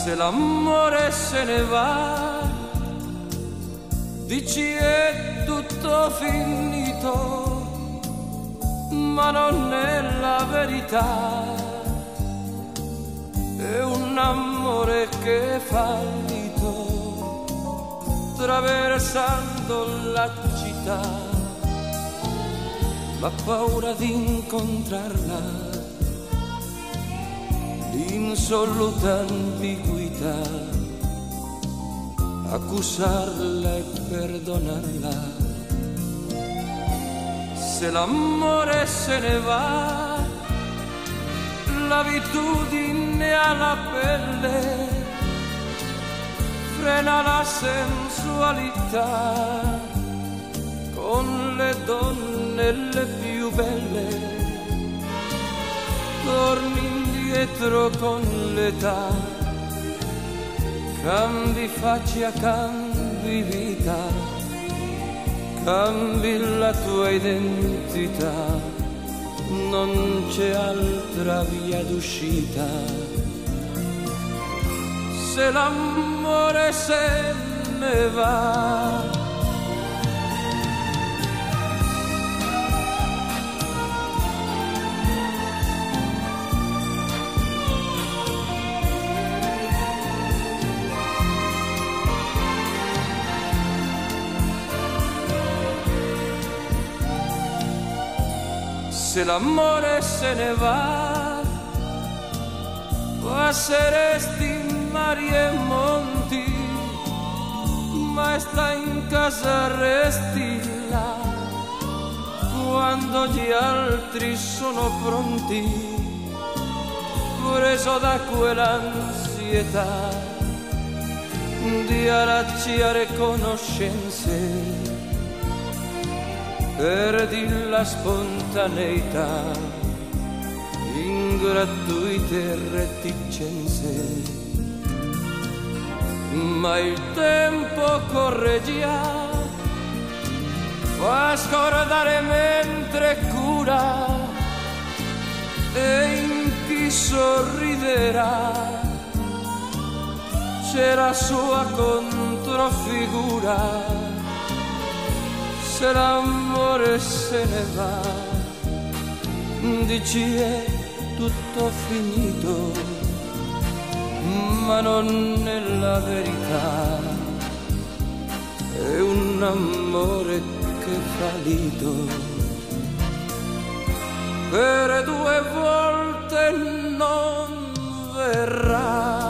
Se l'amore se ne va, dici è tutto finito, ma non è la verità. È un amore che è fallito, attraversando la città. La paura di incontrarla, l'insoluta ambiguità, accusarla e perdonarla. Se l'amore se ne va, l'abitudine alla pelle frena la sensualità. Con le donne le più belle torni indietro con l'età, cambi faccia, cambi vita, cambi la tua identità, non c'è altra via d'uscita. Se l'amore se ne va, se l'amore se ne va, passeresti mari e monti, ma sta in casa resti là. Quando gli altri sono pronti, preso da quell'ansietà di allacciare conoscenze, perdi la spontaneità in gratuite reticenze. Ma il tempo corre già, fa scordare mentre cura, e in chi sorriderà c'è la sua controfigura. Se l'amore se ne va, dici è tutto finito, ma non è la verità. È un amore che è fallito, per due volte non verrà.